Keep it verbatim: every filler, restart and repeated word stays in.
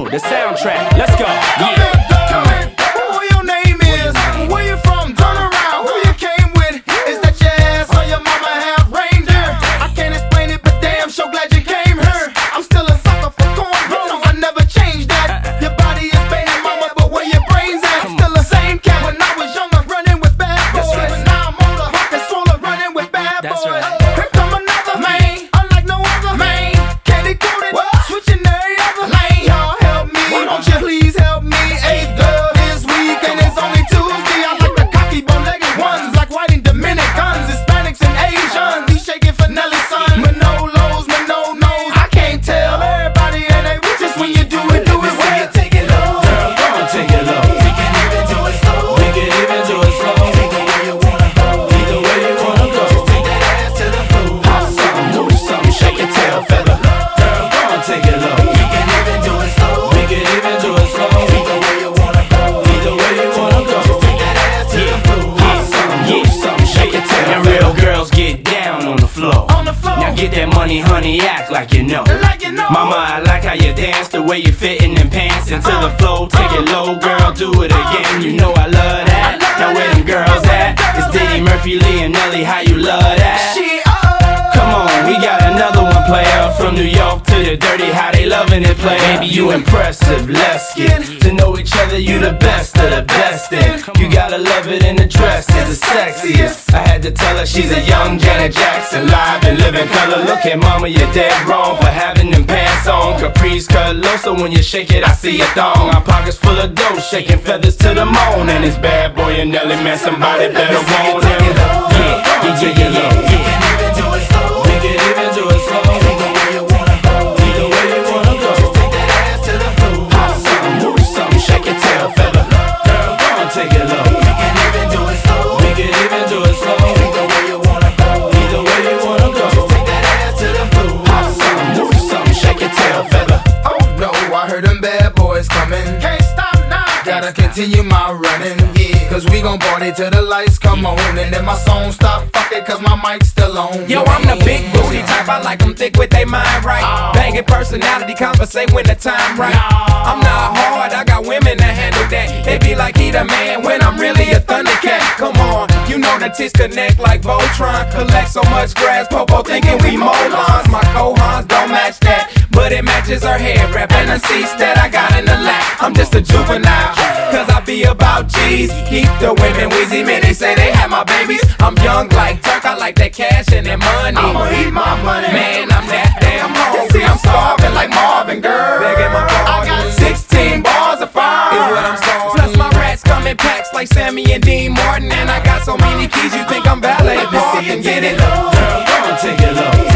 the soundtrack. Let's go. Yeah. Come on. Who your name is? Where you from? Turn around. Who you came with? Is that your ass or your mama half reindeer? I can't explain it, but damn, so glad you came here. I'm still a sucker for corn, you know I never changed that. Your body is baby mama, but where your brains at? Still the same cat when I was younger, running with bad boys. But now I'm older, and smaller, running with bad boys. Here come another man, unlike no other man. Candy coated, switching every other lane. Y'all help me, won't you please help me? Eighth girl this week, and it's only Tuesday. I like the cocky, bow-legged ones, like white and Dominicans, Hispanics and Asians. These shaking for Nelly's son. Manolos, Manolos, I can't tell everybody and they just when you do it, do it well. Take it low, Girl, go on, take it low. we can even do it slow. We can even do it slow. Take it where you wanna go. Either way you wanna go. Take that ass to the floor. Hop something, move something, shake your tail feather. Girl, go on, take it low. We can even do it slow. We can even do it slow. Either way you wanna go. Either way you wanna go. Take that ass to the floor. Hop something, move something, shake your tail. And real girls get down on the floor. On the floor. Now get that money, honey, act like you know. Like you know. Mama, I like how you dance, the way you fit in them pants into the flow. Take it low, girl, do it again. You know I love that. Now where them girls at? It's Diddy, Murphy, Lee, and Nelly. How you love that? She up. Come on, we got another one, player. From New York to the dirty, how they loving it, play. Baby, you impressive. Let's get to know each other. You the best of the best. And you gotta love it in the dress, is the sexiest. I had to tell her she's a young Janet Jackson, live and living color. Look at mama, you're dead wrong for having them pants on. Caprice cut low, so when you shake it, I see a thong. Our pockets full of dough, shaking feathers to the moon. And it's bad boy and Nelly, man, somebody better want him. Yeah, yeah, yeah, yeah, yeah. We can even do it slow. We can even do it slow. Either way you wanna go. Either way you wanna go. Take that ass to the floor. Hop something, move something, shake your tail feather. Girl, go on, take it low. We can even do it slow. We can even do it slow. Either way you wanna go. Either way you wanna go. Take that ass to the floor. Hop something, move something, shake your tail feather. Oh no, I heard them bad boys coming. Can't stop now. Gotta continue my running, yeah. Cause we gon' party till the lights come on. And then my song stop, fuck it, cause my mic's still on. Yo, I'm the big booty type, I like them thick with they mind right. Banging personality, compensate when the time right. I'm not hard, I got women that handle that. They be like he the man when I'm really a thundercat. Come on, you know the tits connect like Voltron. Collect so much grass, Popo thinking we mow lawns. My cohons don't match that, but it matches her hair wrap and the seats that I got in the lap. I'm just a juvenile, cause I be about G's. Keep the women wheezy, man, they say they have my babies. I'm young like Turk, I like that cash and that money. I'ma eat my money. Man, I'm that damn hungry, I'm starving like Marvin, girl. Begging my I got pardon. sixteen bars of fire is what I'm starving. Plus my rats come in packs like Sammy and Dean Martin. And I got so many keys, you think I'm valet parking. Get it low. Girl, go on, take it low.